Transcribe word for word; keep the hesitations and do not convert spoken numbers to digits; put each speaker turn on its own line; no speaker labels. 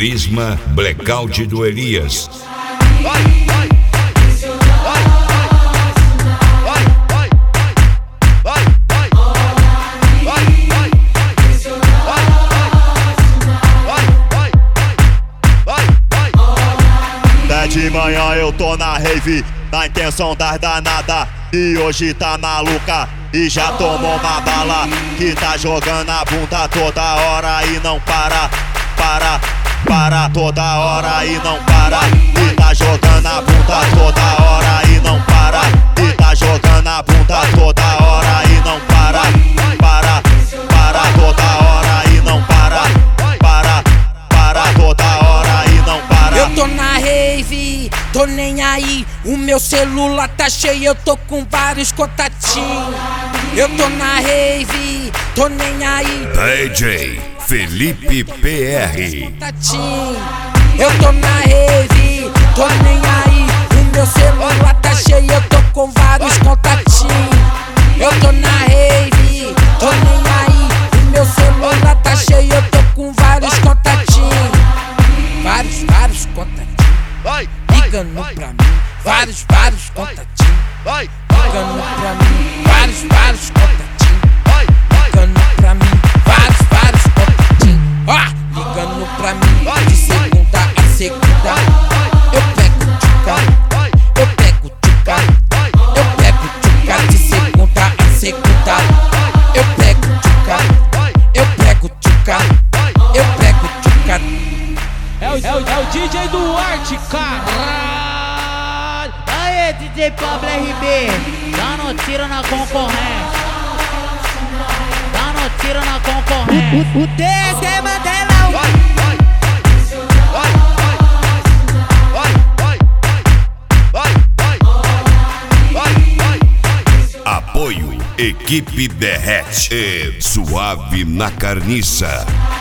Prisma Blackout do Elias.
Vai, vai, vai, vai, vai, vai, vai, vai, vai, vai, vai. Até de manhã eu tô na rave, na intenção das danada. E hoje tá maluca e já tomou uma bala. Que tá jogando a bunda toda hora e não para, para, para toda hora e não para. E tá jogando a bunda toda hora e não para. E tá jogando a bunda toda hora e não para, para, para toda hora e não para, para, para toda hora e não para.
Eu tô na rave, tô nem aí. O meu celular tá cheio, eu tô com vários contatinhos. Eu tô na rave, tô nem aí.
D J Felipe P R.
Contatinho. Eu tô na rave, tô nem aí. O meu celular tá cheio, eu tô com vários contatinhos. Eu tô na rave, tô nem aí. O meu celular tá cheio, eu tô com vários contatinhos. Vários, vários contatinhos. Ligando pra mim, vários, vários contatinhos. Ligando pra mim, vários, vários contatinhos. Ligando pra mim, vários, vários contatinhos. Ah, ligando pra mim, de segunda a segunda. Eu pego tchuca, eu pego tchuca, eu pego tchuca, de segunda a segunda. Eu pego tchuca, eu pego tchuca, eu pego tchuca.
É o, é, o, é o D J Duarte, caralho!
Aê, D J Pablo R B, dando tiro na concorrência. Dando tiro na concorrência. O T S é Mandelão.
Vai, vai, vai, vai, vai, vai, vai, vai, vai.
Apoio Equipe Derrete e Suave na Carniça.